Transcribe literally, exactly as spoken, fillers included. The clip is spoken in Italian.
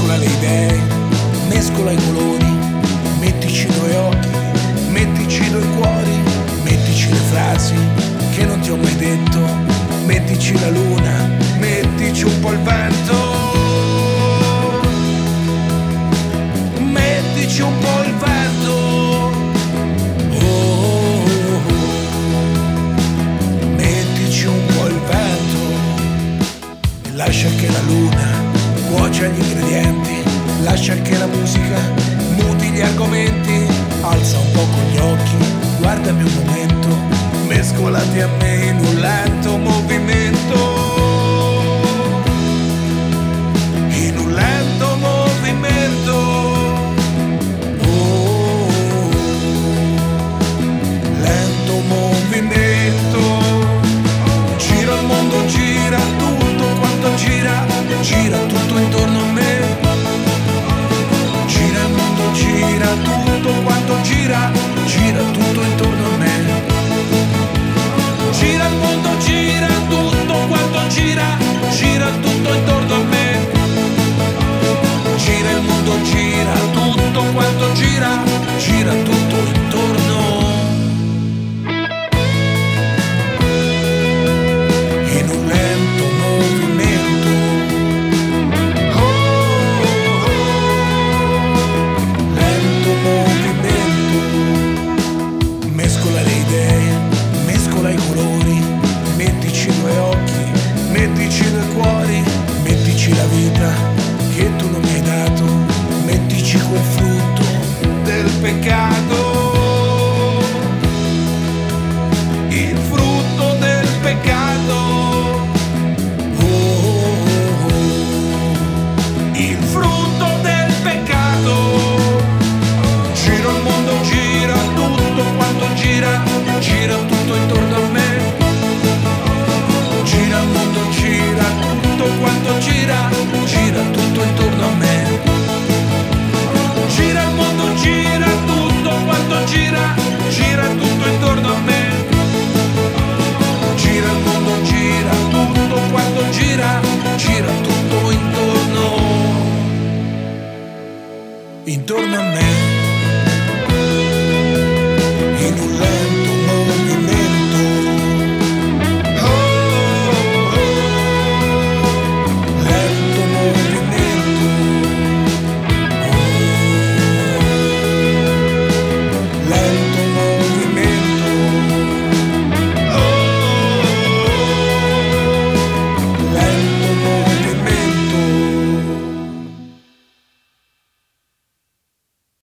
mescola le idee, mescola i colori, mettici due occhi, mettici due cuori, mettici le frasi che non ti ho mai detto, mettici la luna, mettici un po' il vento, mettici un po' il vento, oh, oh, oh. Mettici un po' il vento e lascia che la luna cuocia gli ingredienti, lascia che la musica muti gli argomenti, alza un po' con gli occhi, guardami un momento, mescolati a me in un lento movimento, in un lento movimento, oh, lento movimento, gira il mondo, gira tutto quanto gira, gira tutto intorno a me, gira il mondo, gira tutto quanto gira, gira tutto intorno a me, gira il mondo, gira tutto quanto gira, gira tutto intorno a me, gira il mondo, gira tutto quanto gira, gira tutto intorno, in un lento movimento, oh, oh, oh, lento movimento, mescola le idee, mescola i colori, mettici due occhi, mettici due cuori, mettici la vita che tu non mi hai dato, mettici quel frutto del peccato, il frutto del peccato, oh, oh, oh. Il frutto del peccato, gira il mondo, gira tutto quanto gira, gira tutto intorno a me, gira il mondo, gira tutto quanto gira, gira tutto intorno a me, gira il mondo, gira tutto quanto gira, gira tutto intorno a me, gira il mondo, gira tutto quanto gira, gira tutto intorno, intorno a me.